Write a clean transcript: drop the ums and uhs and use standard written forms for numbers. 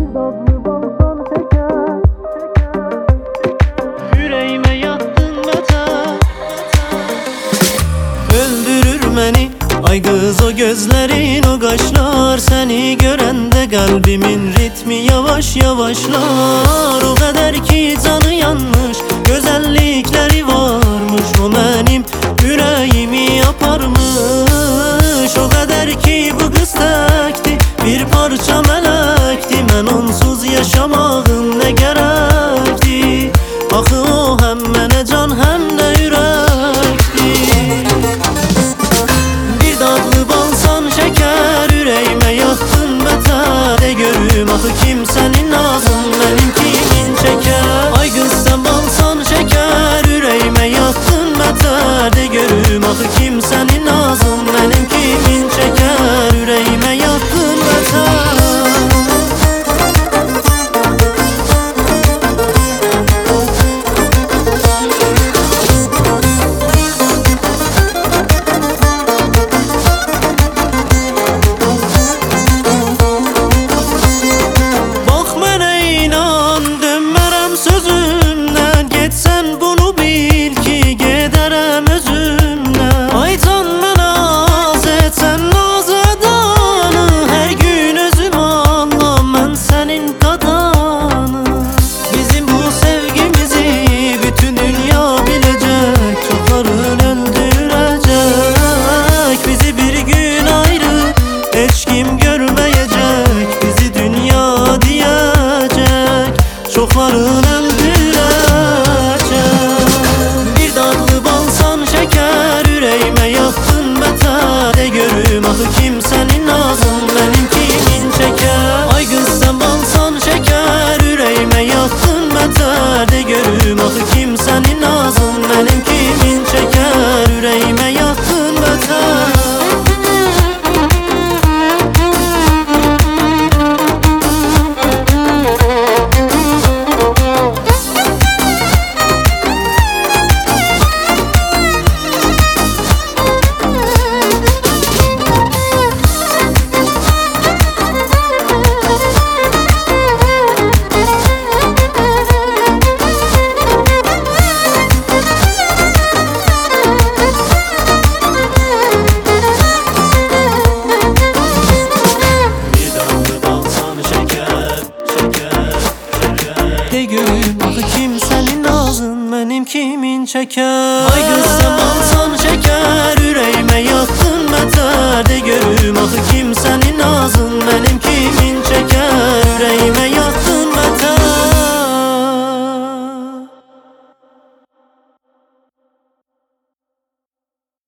tatlı balsan şeker. Yüreğime yattın beter. Öldürür beni ay kız o gözlerin, o kaşlar. Seni görende kalbimin ritmi yavaş yavaşlar. O kadar ki canı yanmış, güzellikleri varmış. O benim yüreğimi yaparmış. O kadar ki bu kız tekti, bir parça melekti. Ben onsuz yaşamağım ne gerekti. Axı o hem mənə can hem de yürekti. Bir dadlı balsan şeker, yüreğime yaktın beter. De görüm axı kimsenin nazın benim kimin çeker. Ay kız sen balsan şeker, yüreğime yaktın beter. De görüm axı kimsenin nazın benim kimin çeker. Yüreğime yaktın beter. Çokların öldürecek. Bir dadlı balsan şeker, yüreğime yaktın beter. De görüm axı kimsenin nazın benim kimin çeker. Ay kız sen balsan şeker, yüreğime yaktın beter. De görüm axı kimsenin nazın benim kimin çeker. Yüreğime yaktın beter. De görüm axı kimsenin nazın benim kimin çeker. Ay kız